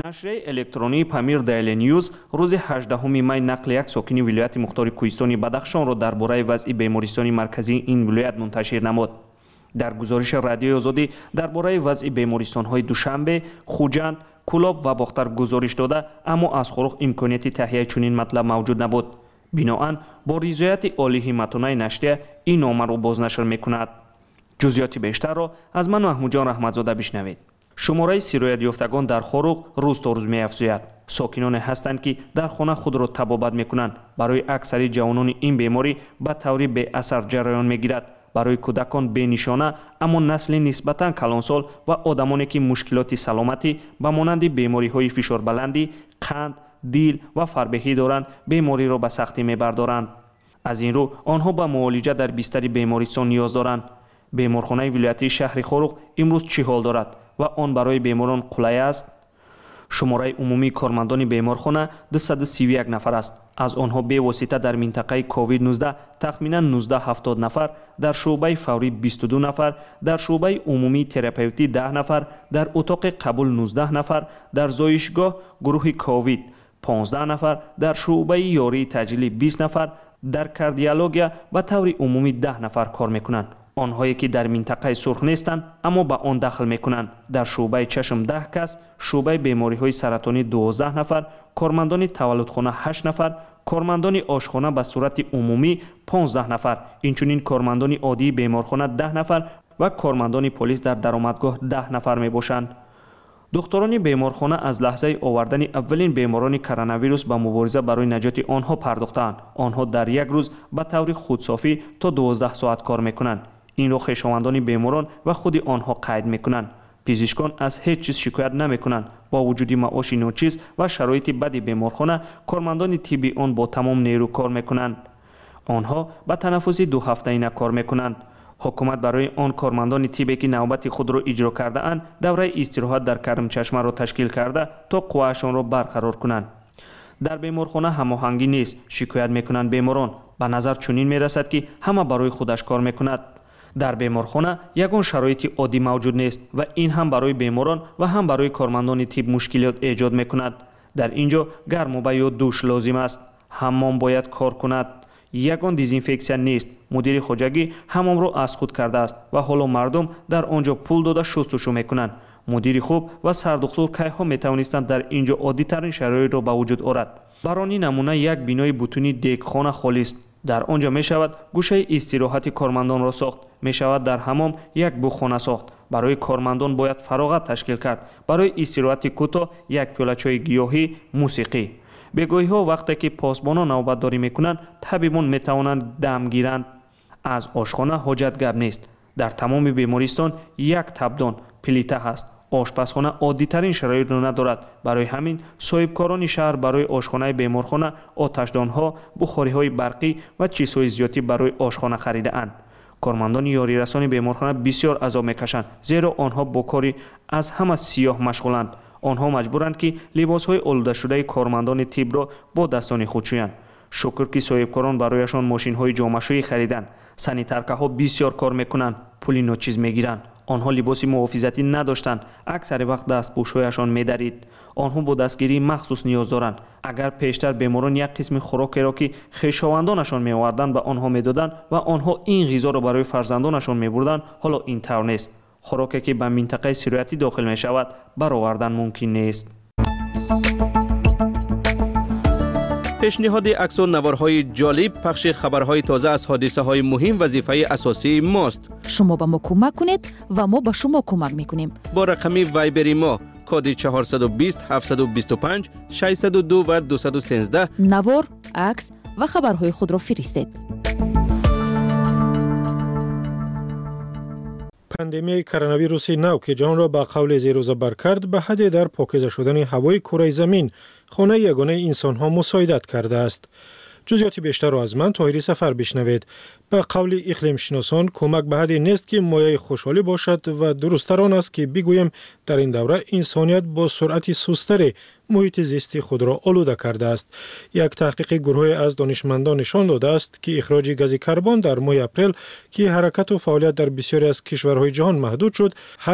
نشریه الکترونی پامیر دیلی نیوز روز 18 می نقل یک ساکن ولایت مختار کوهستان بدخشان را درباره وضع بیمارستان مرکزی این ولایت منتشر نمود. در گزارش رادیوی آزادی درباره وضع بیمارستان‌های دوشنبه، خوجند، کلاب و باختر گزارش داده، اما از خروق امکانیت تهیه چنین مطلب موجود نبود. بنابراین با رضایت عالی همتانه نشریه این نامه را بازنشر می‌کند. جزئیات بیشتر را از من محمود جان رحمتزاده بشنوید. شماره سیرایت یافتگان در خروق روز تا روز می‌افزاید. ساکنان هستند که در خانه خود را تبابت می‌کنند. برای اکثر جوانان این بیماری به طور بی اثر جریان می‌گیرد. برای کودکان به نشانه، اما نسل نسبتاً کلانسال و آدمانی که مشکلات سلامتی به مانند بیماری‌های فشار بلندی، قند، دیل و فربهی دارند، بیماری را به سختی می‌بردارند. از این رو آنها به معالجه در بستر بیمارستان نیاز دارند. بیمارخانه ولایتی شهر خروق امروز چه حال دارد و آن برای بیماران قلای است؟ شماره عمومی کارمندان بیمارخانه 231 نفر است. از آنها به واسطه در منطقه کووید 19 تخمینا 1970 نفر، در شعبه فوری 22 نفر، در شعبه عمومی تراپیوتی 10 نفر، در اتاق قبول 19 نفر، در زایشگاه گروه کووید 15 نفر، در شعبه یاری تجلی 20 نفر، در کاردیولوژی به طور عمومی 10 نفر کار میکنند. آنهایی که در منطقه سرخ نیستند اما به آن داخل میکنند. در شعبه چشم 10 کس، شعبه بیماری های سرطانی 12 نفر، کارمندان تولدخانه 8 نفر، کارمندان آشخانه به صورت عمومی 15 نفر، اینچنین کارمندان عادی بیمارخانه 10 نفر و کارمندان پلیس در درآمدگاه 10 نفر می باشند. دکتران بیمارخانه از لحظه آوردن اولین بیماران کرونا ویروس به مبارزه برای نجات آنها پرداختند. آنها در یک روز به طور خودصافی تا 12 ساعت کار میکنند. این را خویشاوندان بیماران و خود آنها قید میکنند. پزشکان از هیچ چیز شکایت نمیکنند. با وجود معاش ناچیز و شرایط بد بیمارخانه، کارمندان طبی آن با تمام نیرو کار میکنند. آنها به تنفسی 2 هفته‌ای کار میکنند. حکومت برای آن کارمندان طبی که نوبت خود را اجرا کرده اند، دوره استراحت در کرم چشمه را تشکیل کرده تا قواشان را برقرار کنند. در بیمارخانه هماهنگی نیست، شکایت میکنند بیماران. به نظر چنین میرسد که همه برای خودش کار میکند. در بیمارخانه یگان شرایط عادی موجود نیست و این هم برای بیماران و هم برای کارمندان طب مشکلات ایجاد میکند. در اینجا گرم و یا دوش لازم است. حمام باید کار کند. یگان دیزینفکسیون نیست. مدیر خواجگی حمام را از خود کرده است و حالا مردم در آنجا پول داده شستشو میکنند. مدیر خوب و سردختور کیها میتوانستند در اینجا عادی ترین شرایط را به وجود آورد. برای نمونه یک بینای بتونی دیگخانه خالی است. در آنجا می شود گوشه استراحت کارمندان را ساخت. می شود در حمام یک بوخانه ساخت. برای کارمندان باید فراغت تشکیل کرد. برای استراحت کوتاه یک پیاله چای گیاهی، موسیقی. بگاهی ها وقتی که پاسبانان نوبت داری میکنند، طبیبان می توانند دم گیرند. از آشخانه حاجت گپ نیست. در تمام بیمارستان یک تبدان پلیته هست. آشپزخانه عادی ترین شرایط را ندارد. برای همین صاحبکاران شهر برای آشخانه بیمارخانه آتشدانها، بخاری‌های برقی و چیزهای زیادی برای آشخانه خریده اند. کارمندان یاری رسانی بیمارخانه بسیار عذاب میکشند، زیرا آنها با کاری از همه سیاه مشغولند. آنها مجبورند که لباس‌های آلوده شده کارمندان طب را با دستان خود شویند. شکر که صاحبکاران برایشان ماشین‌های جامه‌شویی خریدند. سانیترکاها بسیار کار میکنند، پولی ناچیز میگیرند. آنها لباس محافظتی نداشتند. اکثر وقت دستپوش‌هایشان می‌درید. آنها با دستگیری مخصوص نیاز دارند. اگر پیشتر بیماران یک قسم خوراکی را که خویشاوندانشان می‌آوردند به آنها می‌دادند و آنها این غذا را برای فرزندانشان می‌بردند، حالا این طور نیست. خوراکی که به منطقه سیرایتی داخل می‌شود، برآوردن ممکن نیست. پیشنهاد عکس و نوارهای جالب، پخش خبرهای تازه از حادثه‌های مهم وظیفه اساسی ماست. شما به ما کمک کنید و ما به شما کمک میکنیم. با رقم وایبری ما کد 420 725 602 و 213 نوار، عکس و خبرهای خود را فرستید. پاندمیای کرونا ویروس نو که جهان را به قول زیر و زبر کرد، به حد در پاکیزه شدن هوای کره زمین، خانه یگانه انسان ها مساعدت کرده است. جزئیات بیشتر را از من طاهری سفر بشنوید. به قول اقلیم شناسان کمک به حدی نیست که مایه خوشحالی باشد و درست‌تر آن است که بگوییم در این دوره انسانیت با سرعت سست‌تر محیط زیستی خود را آلوده کرده است. یک تحقیق گروهی از دانشمندان نشان داده است که اخراج گاز کربن در ماه اپریل که حرکت و فعالیت در بسیاری از کشورهای جهان محدود شد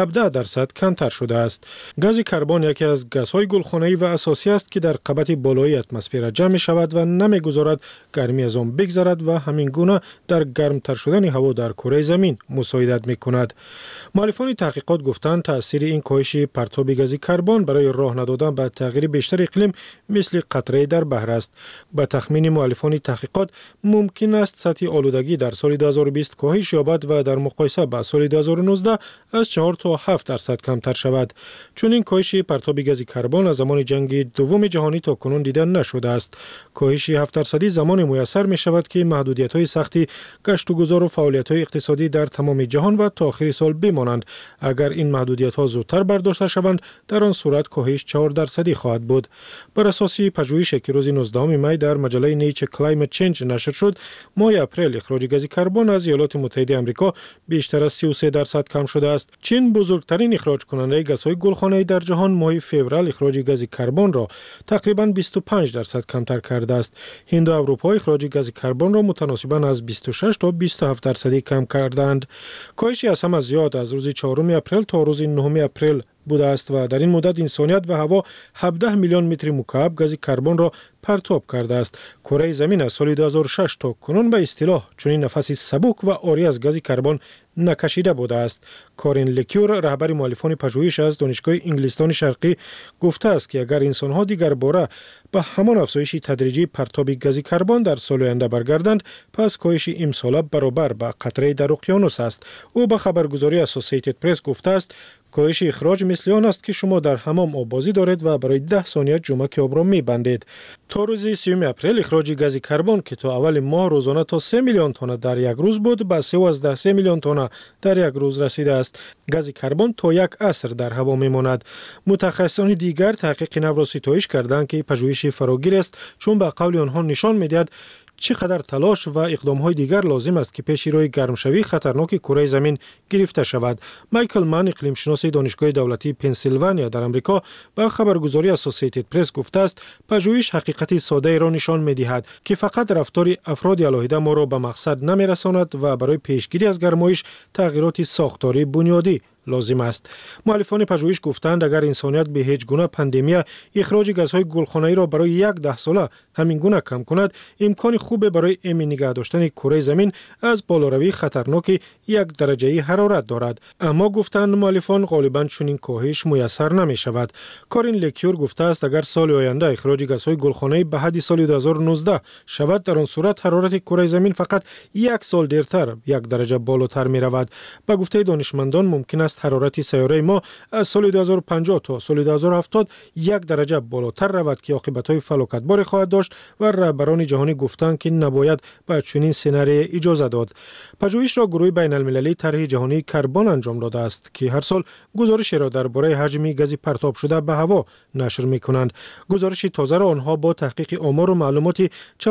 17% کمتر شده است. گاز کربن یکی از گازهای گلخانه‌ای و اساسی است که در قبط بالای اتمسفر جمع شود و نمی‌گذارد گرمی از آن بگذرد و همین گونه در گرمتر شدن هوا در کره زمین مساعدت می‌کند. مؤلفان تحقیقات گفتند تأثیر این کاهش پرتاب گاز کربن برای راه ندادن به تغییر بیشتر اقلیم مثل قطره در بحر است. با تخمین مؤلفان تحقیقات ممکن است سطح آلودگی در سال 2020 کاهش یابد و در مقایسه با سال 2019 از 4 تا 7% کمتر شود. چون این کاهش پرتاب گاز کربن از زمان جنگ دوم جهانی تا کنون دیده نشده است. کاهش 7% زمان میسر می شود که محدودیت‌های سختی گشت و گذار و فعالیت‌های اقتصادی در تمام جهان و تا آخر سال بمانند. اگر این محدودیت‌ها زودتر برداشته شوند در آن صورت کاهش 4% خواهد بود. بر اساس پژوهشی که روز 19 می در مجله نیچر کلایمت چنج نشر شد، ماه اپریل اخراج گاز کربن از ایالات متحده آمریکا بیشتر از 33% کم شده است. چین بزرگترین اخراج کننده گازهای گلخانه‌ای در جهان ماه فوریه اخراج گاز کربن را تقریباً 25% کمتر کرده است. هند و اروپا اخراج گاز کربن را متناسباً از 26 تا 27% کم کردند. کاهش از هم زیاد از روز 4 اپریل تا روز 9 اپریل بوده است و در این مدت انسانیت به هوا 17 میلیون متر مکعب گاز کربن را پرتاب کرده است. کره زمین از سال 2006 تا کنون به اصطلاح چنین نفسی سبک و عاری از گاز کربن نکشیده بوده است. کارین لکیور رهبر مؤلفان پژوهش از دانشگاه انگلستان شرقی گفته است که اگر انسان‌ها دیگر باره به همان افزایش تدریجی پرتاب گاز کربن در سال آینده برگردند، پس کاهش امساله برابر به قطره در اقیانوس است. او به خبرگزاری اسوسییتد پرس گفته است کاهش اخراج مثل آن است که شما در حمام آب بازی دارید و برای 10 ثانیه جمک آب را می‌بندید. تا روز 30 اپریل اخراج گاز کربن که تا اول ماه روزانه تا 3 میلیون تن در یک روز بود به 13 میلیون تن در یک روز رسیده است. گاز کربن تا یک عصر در هوا میماند. متخصصان دیگر تحقیق نو را ستایش کردند که پژوهش فراگیر است، چون به قول آنها نشان می‌دهد چقدر تلاش و اقدام‌های دیگر لازم است که پیش روی گرمشوی خطرناک کره زمین گرفته شود. مایکل من اقلیم شناس دانشگاه دولتی پنسیلوانیا در آمریکا به خبرگزاری اسوسییتد پرس گفته است پژوهش حقیقت ساده را نشان می‌دهد که فقط رفتار افراد علاهیده ما را به مقصد نمی‌رساند و برای پیشگیری از گرمایش تغییرات ساختاری بنیادی لازم است. مؤلفان پژوهش گفتند اگر انسانیت به هیچ گونه پاندمی اخراج گازهای گلخانه‌ای را برای 10 ساله همین گونه کم کند، امکان خوب برای امن نگه داشتن کره زمین از بالاروی خطرناک 1 درجه حرارت دارد. اما گفتند مؤلفان غالباً چنین کاهش میسر نمی شود. کارین لکیور گفته است اگر سال آینده اخراج گازهای گلخانه‌ای به حد سال 2019 شود، در آن صورت حرارت کره زمین فقط 1 سال دیرتر 1 درجه بالاتر می رود. به گفته دانشمندان ممکن است حرارت سیاره ما از سال 2050 تا سال 2070 1 درجه بالاتر رود که عاقبت‌های فلاکتبار خواهد داشت و رهبران جهانی گفتند که نباید به چنین سناریویی اجازه داد. پژوهش را گروه بین‌المللی طرح جهانی کربن انجام داده است که هر سال گزارشی را درباره حجم گاز پرتاب شده به هوا نشر می‌کنند. گزارش تازه را آنها با تحقیق آمار و معلومات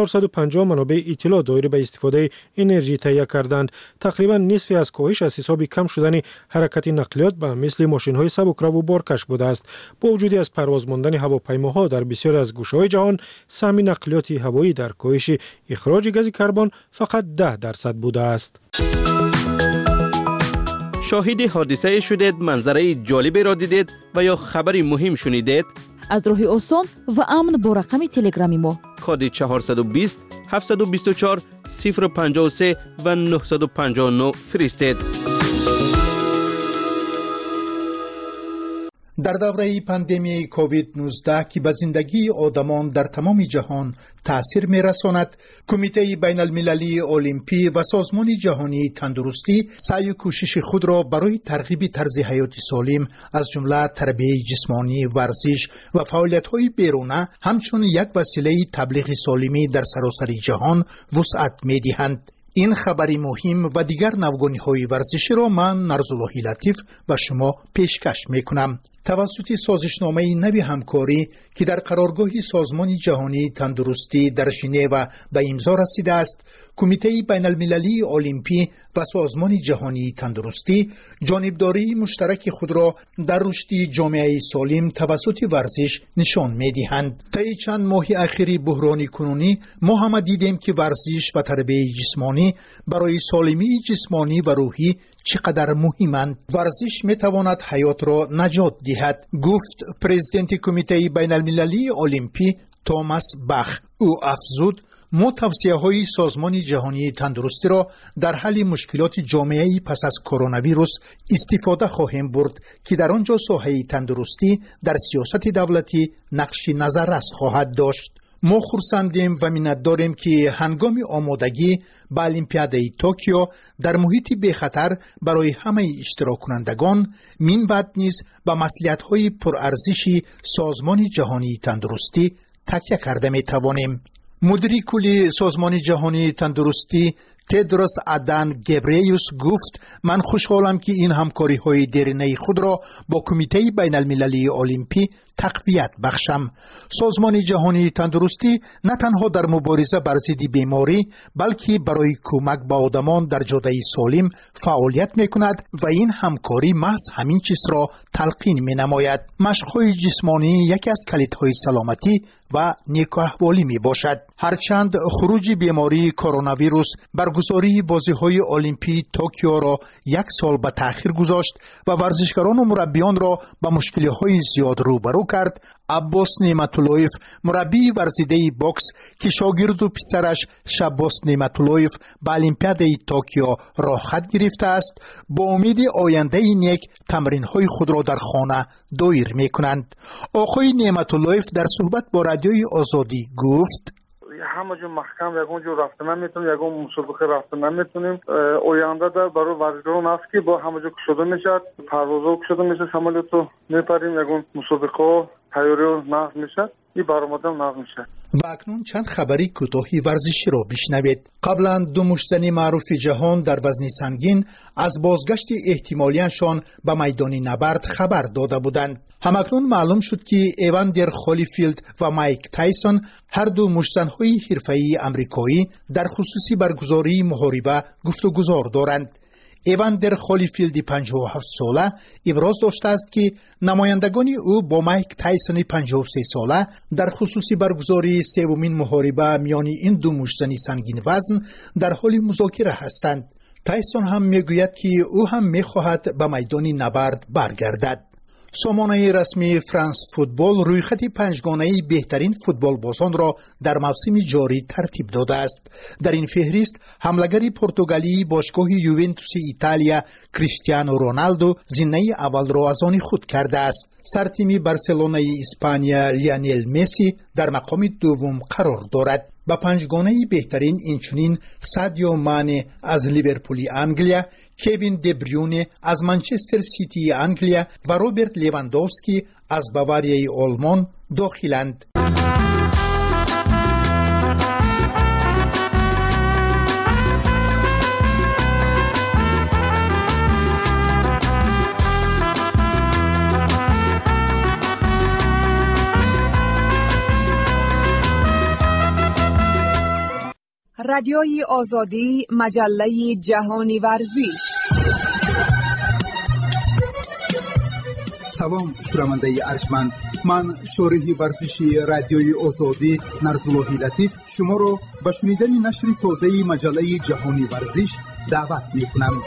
450 منابع اطلاع دایر به استفاده انرژی تهیه کردند. تقریبا نصف از کاهش از حساب کم شدن حرکت نقلیات به مثل ماشین‌های سبکرو و بارکش بوده است. با وجود از پرواز ماندن هواپیماها در بسیاری از گوشه‌های جهان، سهم نقلیات هوایی در کاهش اخراج گاز کربن فقط 10% بوده است. شاهد حادثه شدید، منظره جالبی را دیدید و یا خبری مهم شنیدید؟ از راه آسان و امن با رقم تلگرامی ما کد 420 724 053 و 959 فرستید. در دوره پاندمی کووید 19 که به زندگی آدمان در تمام جهان تأثیر می‌رساند، کمیته بین المللی المپی و سازمان جهانی تندرستی سعی و کوشش خود را برای ترغیب طرز حیات سالم از جمله تربیت جسمانی، ورزش و فعالیت‌های بیرونه همچون یک وسیله تبلیغ سالمی در سراسر جهان وسعت می‌دهند. این خبری مهم و دیگر نوگانی‌های ورزشی را من نرزالله لطیف و شما پیشکش می‌کنم. توسط سازشنامه نوی همکاری که در قرارگاه سازمان جهانی تندرستی در ژنو به امضا رسیده است، کمیته بین المللی المپی و سازمان جهانی تندرستی جانبداری مشترک خود را در رشد جامعه سالم توسط ورزش نشان می‌دهند. طی چند ماه اخیر بحران کنونی ما هم دیدیم که ورزش و تربیت جسمانی برای سالمی جسمانی و روحی چقدر مهمند. ورزش میتواند حیات را نجات دهد، گفت پرزیدنت کمیته بین المللی المپی توماس باخ. او افزود ما توصیه‌های سازمان جهانی تندرستی را در حل مشکلات جامعه پس از کرونا ویروس استفاده خواهیم برد که در آنجا ساحه تندرستی در سیاست دولتی نقش نظررس خواهد داشت. ما خرسندیم و منتداریم که هنگام آمادگی به المپیادهای توکیو در محیطی بخطر برای همه اشتراک کنندگان من بعد نیز به مصلحت‌های پرارزشی سازمان جهانی تندرستی تکیه کرده می توانیم. مدیر کلی سازمان جهانی تندرستی تدروس ادان گبریوس گفت من خوشحالم که این همکاری های دیرینه خود را با کمیته بین المللی المپی تقویت بخشم. سازمان جهانی تندرستی نه تنها در مبارزه بر ضد بیماری بلکه برای کمک به آدمان در جاده سالم فعالیت می کند و این همکاری محض همین چیز را تلقین می نماید. مشق‌های جسمانی یکی از کلیدهای سلامتی و نیکوحوالی می باشد. هرچند خروج بیماری کرونا ویروس برگزاری بازی‌های المپی توکیو را یک سال به تأخیر گذاشت و ورزشکاران و مربیان را به مشکل‌های زیاد روبرو کرد، عباس نعمت‌اللهیف مربی ورزیده باکس که شاگرد و پسرش شباس نعمت‌اللهیف به المپیادهای توکیو راه خط گرفته است، با امید آینده نیک تمرین‌های خود را در خانه دایر می‌کنند. آقای نعمت‌اللهیف در صحبت با رادیوی آزادی گفت همه جو محکم یکون جو رفته نمیتونیم، یکون مسابقه رفته نمیتونیم. آینده در برای ورزشکاران است که با همه جو کشیده میشه، پروازها کشیده میشه، سمالیتو میپریم، یکون مسابقه تیاری نقض میشه، این برآمدم نقض میشه. و اکنون چند خبری کوتاهی ورزشی را بشنوید. قبلا دو مشتزن معروف جهان در وزن سنگین از بازگشت احتمالیشان به میدان نبرد خبر داده بودند. همکنون معلوم شد که ایواندر هولیفیلد و مایک تایسون هر دو مشتزن‌های حرفه‌ای آمریکایی در خصوص برگزاری محاربه گفتگوزار دارند. ایواندر هولیفیلد 57 ساله ابراز داشته است که نمایندگان او با مایک تایسون 53 ساله در خصوص برگزاری سومین محاربه میان این دو مشتزن سنگین وزن در حال مذاکره هستند. تایسون هم میگوید که او هم میخواهد به میدان نبرد برگردد. سامانه رسمی فرانس فوتبال رویخط پنجگانه بهترین فوتبال بازان را در موسم جاری ترتیب داده است. در این فهرست حمله‌گر پرتغالی باشگاه یوونتوس ایتالیا کریستیانو رونالدو زینه اول را از آن خود کرده است. سرتیم بارسلونای اسپانیا لیونل مسی در مقام دوم قرار دارد. با پنجگانه بهترین اینچنین سادیو مانه از لیورپول انگلیا، کوین دبریونه از منچستر سیتی انگلیا و روبرت لیواندوفسکی از باواریای آلمان داخلند. رادیوی آزادی، مجله جهانی ورزش. سلام شنونده ارجمند، من شارح ورزشی رادیوی آزادی نرزاللهی لطیف شما را به شنیدن نشر تازه مجله جهانی ورزش دعوت می‌کنم.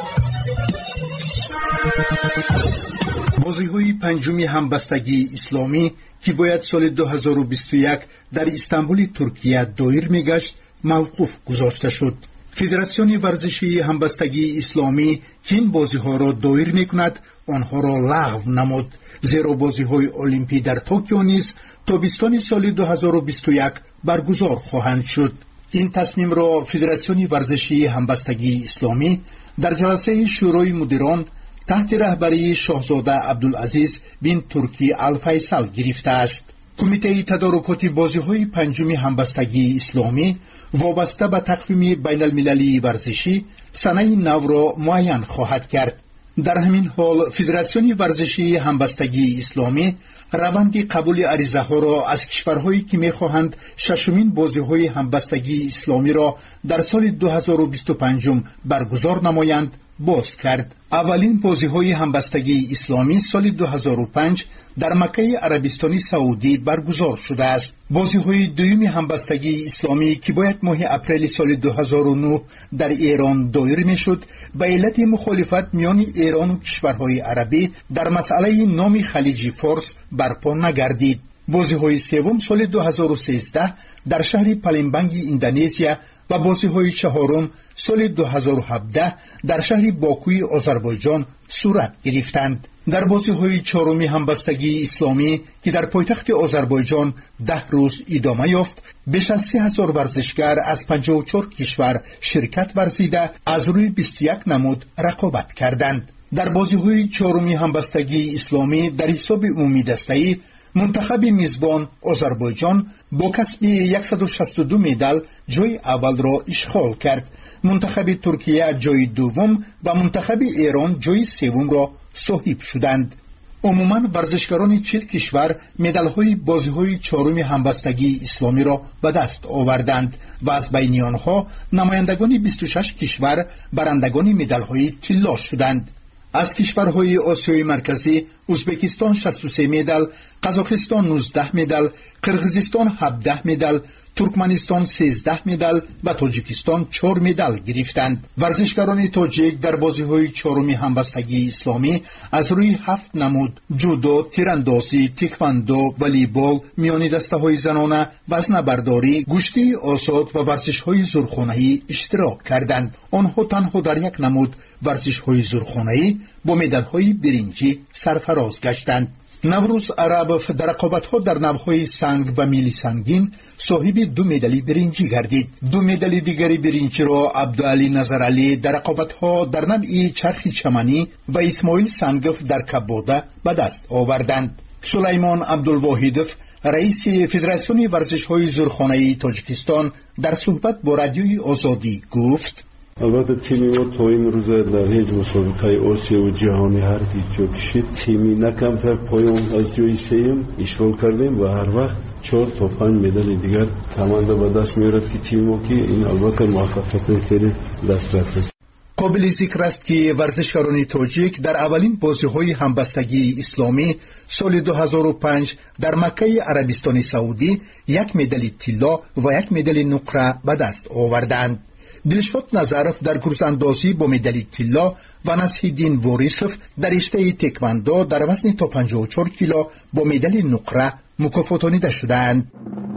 بازی‌های پنجم همبستگی اسلامی که باید سال 2021 در استانبول ترکیه دایر می‌گشت موقوف گذاشته شد. فدراسیون ورزشی همبستگی اسلامی که این بازی‌ها را دایر می‌کند آنها را لغو نمود، زیرا بازی‌های المپی در توکیو نیز تابستان سال 2021 برگزار خواهند شد. این تصمیم را فدراسیون ورزشی همبستگی اسلامی در جلسه شورای مدیران تحت رهبری شاهزاده عبدالعزیز بن ترکی الفیصل گرفته است. کمیته تدارکات بازی‌های پنجم همبستگی اسلامی وابسته به تقویم بین المللی ورزشی سنه نو را معین خواهد کرد. در همین حال فدراسیون ورزشی همبستگی اسلامی روند قبول عریضه ها را از کشورهایی که می‌خواهند ششمین بازی‌های همبستگی اسلامی را در سال 2025 برگزار نمایند باز کرد. اولین بازی‌های همبستگی اسلامی سال 2005 در مکه عربستان سعودی برگزار شده است. بازی‌های دوم همبستگی اسلامی که باید ماه اپریل سال 2009 در ایران دایر می‌شد، به علت مخالفت میان ایران و کشورهای عربی در مسئله نام خلیج فارس برپا نگردید. بازی‌های سوم سال 2013 در شهر پالمبانگ اندونزیا و بازی‌های چهارم سال 2017 در شهر باکوی آذربایجان صورت گرفتند. در بازی‌های چهارم همبستگی اسلامی که در پایتخت آذربایجان 10 روز ادامه یافت، بیش از 30,000 ورزشگر از 54 کشور شرکت ورزیده از روی 21 نمود رقابت کردند. در بازی‌های چهارم همبستگی اسلامی در حساب عمومی دسته‌ای منتخب میزبان آذربایجان با کسب 162 مدال جای اول را اشغال کرد. منتخب ترکیه جای دوم و منتخب ایران جای سوم را صاحب شدند. عموماً ورزشکاران 40 کشور مدال‌های بازی‌های چهارم همبستگی اسلامی را به دست آوردند و از بین آنها نمایندگان 26 کشور برندگان مدال‌های طلا شدند. از کشورهای آسیای مرکزی ازبکستان 63 مدال، قزاقستان 19 مدال، قرقیزستان 17 مدال، ترکمنستان 13 مدال و تاجیکستان 4 مدال گرفتند. ورزشکاران تاجیک در بازی‌های چهارم همبستگی اسلامی از روی 7 نمود جودو، تیراندازی، تکواندو، والیبال، میانی دسته‌های زنانه، وزنه‌برداری، گشتی آزاد و ورزش‌های زورخانه‌ای اشتراک کردند. آنها تنها در یک نمود ورزش‌های زورخانه‌ای با مدال‌های برنجی سرفراز گشتند. نوروز عرب در رقابت‌ها در نوع‌های سنگ و میل سنگین صاحب 2 مدال برنجی گردید. 2 مدال دیگری برنجی را عبدعلی نظرعلی در رقابت‌ها در نوع چرخ چمنی و اسماعیل سنگف در کبوده به دست آوردند. سلیمان عبدالواحدов رئیس فدراسیون ورزش‌های زورخانه‌ای تاجیکستان در صحبت با رادیوی آزادی گفت: البته تیمی ما تا این روز در هیچ مسابقه آسیا و جهانی هر جا کشید تیمی نکمتر پایان از جای سوم اشغال کردیم و هر وقت 4 تا 5 مدال دیگر کمانده به دست میارد که تیم ما که این البته موفقیت خیلی دست رفت. قابل ذکر است که ورزشکاران تاجیک در اولین بازی‌های همبستگی اسلامی سال 2005 در مکه عربستان سعودی 1 مدال طلا و 1 مدال نقره به دست آوردند. دلشاد نظرف در گروزاندازی با مدال طلا و نصیح‌الدین واریسов در رشته تکواندو در وزن تا 54 کیلو با مدال نقره مکافاتانیده شدند.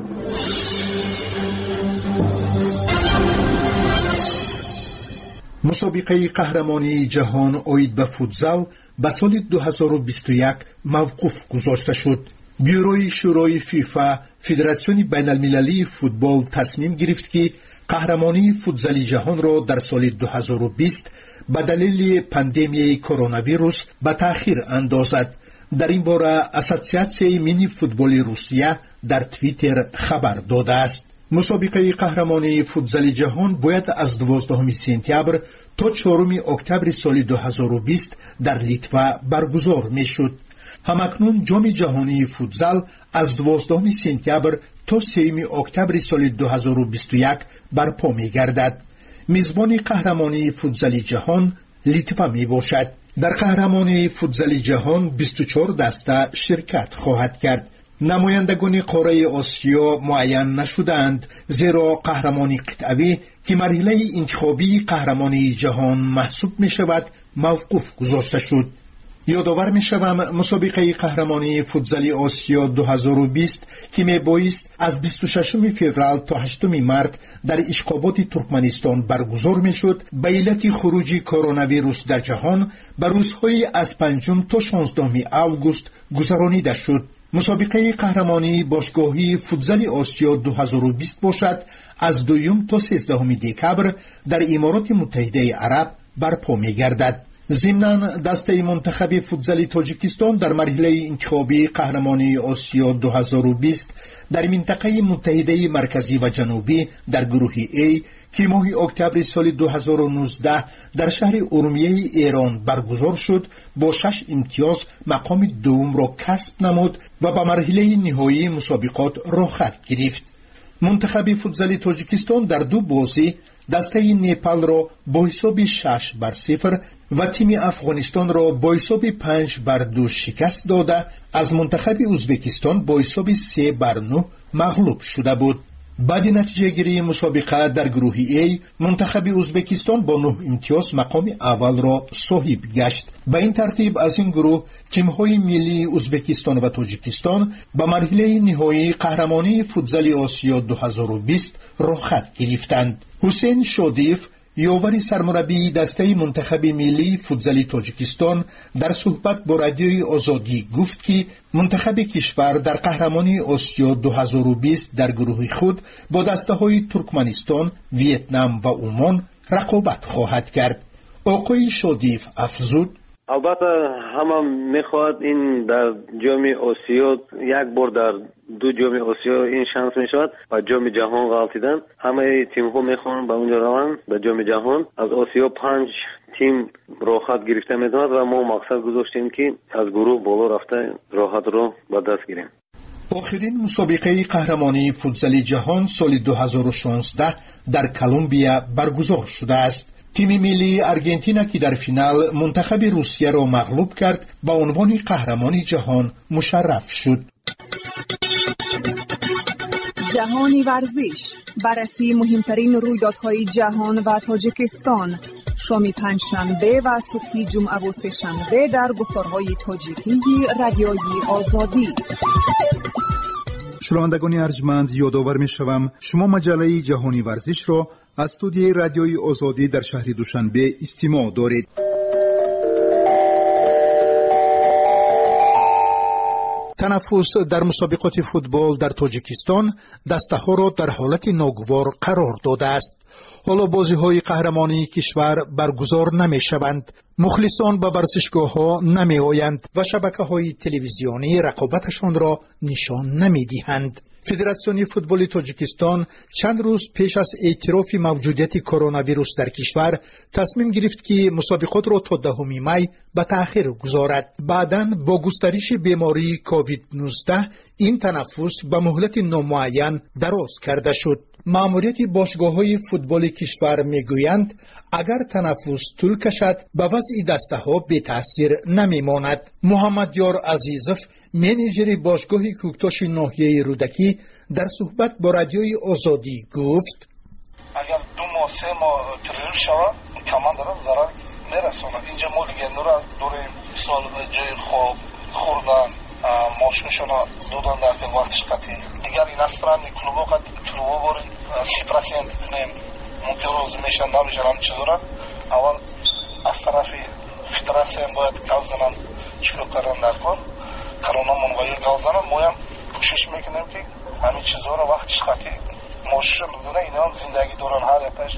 مسابقه قهرمانی جهان عاید به فوتزال به سال 2021 موقوف گذاشته شد. بیوروی شورای فیفا فدراسیون بین المللی فوتبال تصمیم گرفت که قهرمانی فوتزال جهان را در سال 2020 به دلیل پاندمی کرونا ویروس به تأخیر اندازد. در این باره اسوسیاسیون مینی فوتبال روسیه در توییتر خبر داده است. مسابقه قهرمانی فوتزال جهان باید از 12 سپتامبر تا 4 اکتبر سال 2020 در لیتوا برگزار می شد. همکنون جام جهانی فوتزال از 12 سپتامبر تا 3 اکتبر سال 2021 برپا می گردد. میزبان قهرمانی فوتزال جهان لیتوا می باشد. در قهرمانی فوتزال جهان 24 دسته شرکت خواهد کرد. نمایندگان قاره آسیا معین نشدند، زیرا قهرمانی قطعی که مرحله انتخابی قهرمانی جهان محسوب می شود موقوف گذاشته شد. یادآور می شوم مسابقه قهرمانی فوتزال آسیا 2020 که می بایست از 26 فوریه تا 8 مارس در اشخابات ترکمنستان برگزار می شد، به علت خروج کرونا ویروس در جهان به روزهای از 5 تا 16 آگوست گذرانیده شد. مسابقه قهرمانی باشگاهی فوتزال آسیا 2020 باشد از 2 تا 13 دکبر در امارات متحده عرب برپا می گردد. ضمناً دسته منتخب فوتزال تاجیکستان در مرحله انتخابی قهرمانی آسیا 2020 در منطقه متحده مرکزی و جنوبی در گروه A که ماه اکتبر سال 2019 در شهر ارومیه ایران برگزار شد با 6 امتیاز مقام دوم را کسب نمود و به مرحله نهایی مسابقات رخ گرفت. منتخب فوتبال تاجیکستان در 2 بازی دسته نیپال را با حساب 6-0 و تیم افغانستان را با حساب 5-2 شکست داده از منتخب ازبکستان با حساب 3-9 مغلوب شده بود. بعد نتیجه گیری مسابقه در گروه A منتخب ازبکستان با 9 امتیاز مقام اول را صاحب گشت. به این ترتیب از این گروه تیم‌های ملی ازبکستان و تاجیکستان به مرحله نهایی قهرمانی فوتبال آسیا 2020 رخ گرفتند. حسین شادیف یاور سرمربی دسته منتخب ملی فوتبال تاجیکستان در صحبت با رادیوی آزادی گفت که منتخب کشور در قهرمانی آسیا 2020 در گروه خود با دسته‌های ترکمنستان، ویتنام و عمان رقابت خواهد کرد. آقای شادیف افزود: البته همه میخواد این در جام آسیا یک بار در 2 جام آسیا این شانس میشود و جام جهان غلطیدن. همه تیم ها میخوان به اونجا روند به جام جهان. از آسیا 5 تیم راحت گرفته میتواند و ما مقصد گذاشتیم که از گروه بالا رفته راحت رو به دست گیریم. آخرین مسابقه قهرمانی فوتبال جهان سال 2016 در کلمبیا برگزار شده است. تیم ملی آرژانتین که در فینال منتخب روسیه را مغلوب کرد به عنوان قهرمان جهان مشرف شد. جهانی ورزش، بررسی مهمترین رویدادهای جهان و تاجیکستان، شام پنجشنبه و صبح جمعه و سه‌شنبه در گفتارهای تاجیکی رادیوی آزادی. شنوندگان ارجمند، یادآور می‌شوم شما مجله جهانی ورزش را از استودیوی رادیوی آزادی در شهر دوشنبه استماع دارید. تنفس در مسابقات فوتبال در تاجیکستان دسته‌ها را در حالت ناگوار قرار داده است. حالا بازی‌های قهرمانی کشور برگزار نمی‌شوند. مخلصان به ورزشگاه‌ها نمی‌آیند و شبکه‌های تلویزیونی رقابتشان را نشان نمی‌دهند. فدراسیون فوتبال تاجیکستان چند روز پیش از اعتراف موجودیت کرونا ویروس در کشور تصمیم گرفت که مسابقات را تا 10 می به تأخیر گذارد. بعداً با گسترش بیماری کووید 19 این تنفس به مهلت نامعین دراز کرده شد. مأموریت باشگاه‌های فوتبال کشور میگویند اگر تنفس طول کشد به وضع دسته‌ها بی تأثیر نمیماند. محمد یار عزیزов منیجر باشگاه کوکتاش ناحیه رودکی در صحبت با رادیوی آزادی گفت: اگر 2 ماه 3 ماه تغییر شود کمان داره ضرر میرساند. اینجا ما دیگه نورا دوریم سال جای خواب خوردن ماشینشون دادن در وقتش قطعی دیگر این استران کلوبا قد کلوبا باریم 30% نیم ممکن روز میشن نمیشن هم چیزورا اول از طرف فدراسیون باید گاز زنن چلو کردن در کار کرونا منوایی گاز زنن مایم کوشش میکنیم که همین چیزورا وقتش قطعی ماشین دونه اینا هم زندگی دارن هر یکش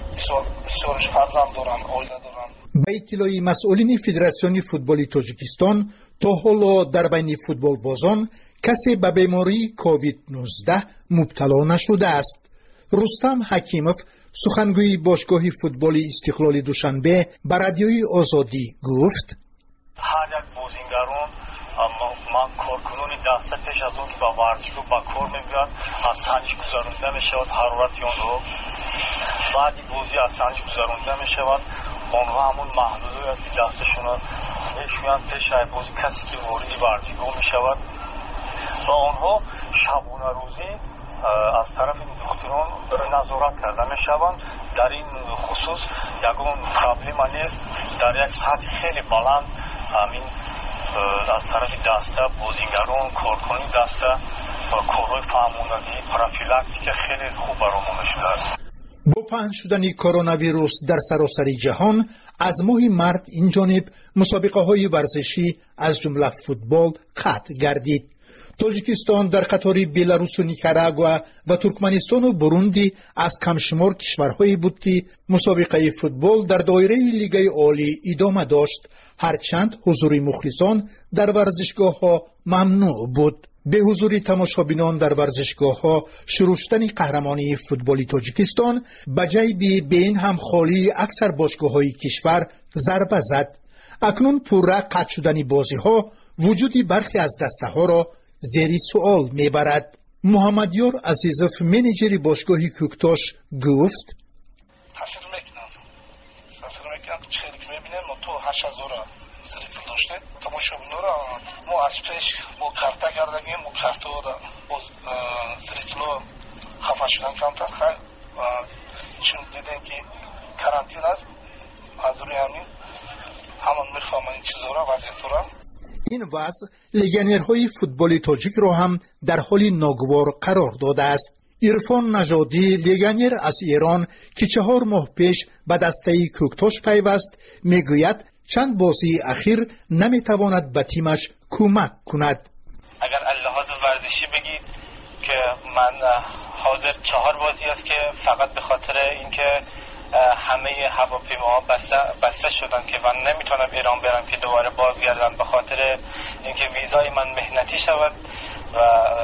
بسیارش فرزند دارن آیله دارن. به اطلاع مسئولین فدراسیون فوتبال تاجیکستان تا حالا در بین فوتبال بازان کسی به بیماری کووید 19 مبتلا نشده است. رستم حکیمов سخنگوی باشگاه فوتبال استقلال دوشنبه به رادیوی آزادی گفت: هر یک بازیگران من کارکنان دسته پیش از اون که با ورزشگاه با کار میگوید از سنج گذرانده میشود حرارت آن رو بعد بازی از سنج گذرانده میشود آنها همون محدودی است که دستشون میشویند پیش از بازی کسی که وارد ورزشگاه میشود و آنها شبانه روزی از طرف دکتران نظارت کرده میشوند. در این خصوص یگان پرابلم نیست. در یک سطح خیلی بلند همین از طرف دسته بازیگران کارکنان دسته کارهای فهماندهی پروفیلاکتیک خیلی خوب برآورده شده است. با پنهان شدن کرونا ویروس در سراسر جهان از ماه مارس این جانب مسابقه های ورزشی از جمله فوتبال قطع گردید. تاجیکستان در قطار بلاروس و نیکاراگوآ و ترکمنستان و بروندی از کمشمار کشورهایی بود که مسابقه فوتبال در دایره لیگ عالی ادامه داشت، هرچند حضور مخلصان در ورزشگاه ها ممنوع بود. به حضور تماشابینان در ورزشگاه‌ها شروع شدن قهرمانی فوتبالی تاجیکستان به جای به این هم خالی اکثر باشگاه‌های کشور ضربه زد. اکنون پرره قطع شدن بازی‌ها وجودی برخی از دسته‌ها را زیر سوال میبرد. محمدیار عزیزов منیجر باشگاه کوکتاش گفت: تاثیر میکنه چیزی که میبینیم تو 8000 زریتل داشته تماشابینورا ما از پیش با کارتا کردیم با کارتا با زریتلو خفه شدن کمتر خیلی چون دیدن که کرانتین است از روی همون میفهمن این چیزا را وضعیت را. این وضع لگنرهای فوتبال تاجیک را هم در حال ناگوار قرار داده است. عرفان نژادی لگنر از ایران که 4 ماه پیش به دسته کوکتاش پیوست میگوید چند بازی اخیر نمیتواند به تیمش کمک کند. اگر اللحاظ ورزشی بگید که من حاضر 4 بازی است که فقط به خاطر اینکه همه هواپیماها بسته شدن که من نمیتونم ایران برم که دوباره بازگردم به خاطر اینکه ویزای من مهنتی شود و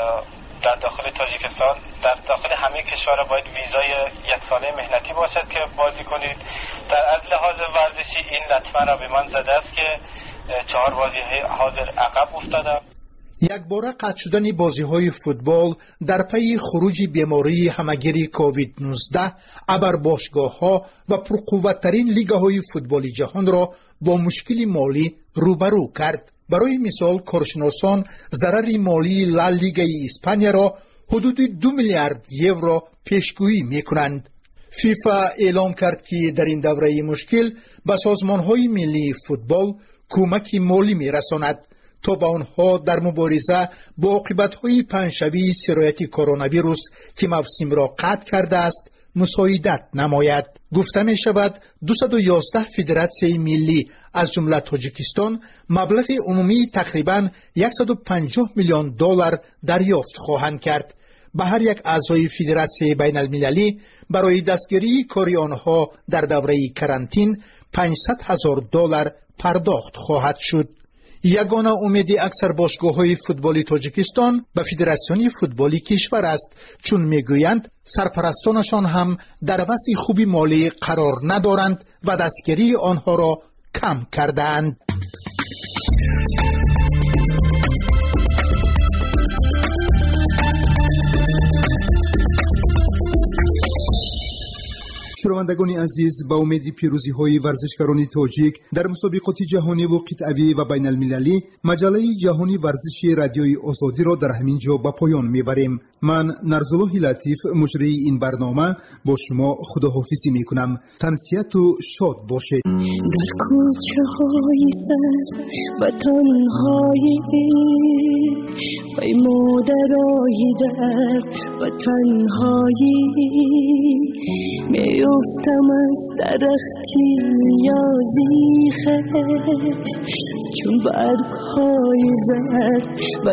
در داخل تاجیکستان در داخل همه کشورها باید ویزای 1 ساله مهنتی باشد که بازی کنید. در از لحاظ ورزشی این لطمه را به من زده است که 4 بازی حاضر عقب افتادم. یک باره قطع شدن بازی‌های فوتبال در پی خروج بیماری همگیر کووید 19 ابر باشگاه‌ها و پرقوت‌ترین لیگ‌های فوتبالی جهان را با مشکل مالی روبرو کرد. برای مثال کارشناسان ضرر مالی لالیگای اسپانیا را حدود 2 میلیارد یورو پیشگویی می‌کنند. فیفا اعلام کرد که در این دوره مشکل به سازمان‌های ملی فوتبال کمک مالی می‌رساند تا به آنها در مبارزه با عاقبت‌های پنجشنبه سرایت کرونا ویروس که موسم را قطع کرده است مساعدت نماید. گفته می شود 211 فدراسیون ملی از جمله تاجیکستان مبلغ عمومی تقریباً 150 میلیون دلار دریافت خواهند کرد. به هر یک اعضای فدراسیون بین المللی برای دستگیری کاری آنها در دوره کرانتین 500,000 دلار پرداخت خواهد شد. یگانه امید اکثر باشگاه‌های فوتبالی تاجیکستان به فدراسیون فوتبالی کشور است، چون میگویند سرپرستانشان هم در وضع خوبی مالی قرار ندارند و دستگیری آنها را کم کردند. شنوندگان عزیز، با امید پیروزی های ورزشکاران تاجیک در مسابقات جهانی و قطعی و بین المللی، مجله جهانی ورزشی رادیوی آزادی را در همین جا به پایان میبریم. من نرزالله لطیف مجری این برنامه با شما خداحافظی میکنم. تنسیت و شاد باشید. در کوچه های سر و تنهایی پیمودرای درد و تنهایی میافتم از درختی یازی خش چون برگ های زرد و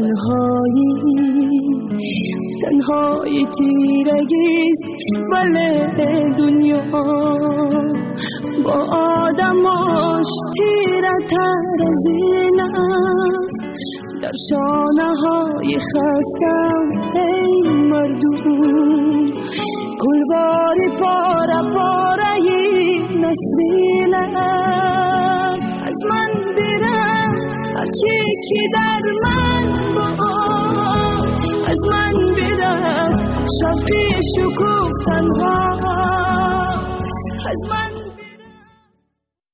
تنهایی تیرگیست ولی دنیا با آدماش تیره تر از این است. در شانه های خستم ای مردم گلواری پاره پاره نسرین است. از من برم هرچی که در من با از من برم شب پیش و گفتن ها از من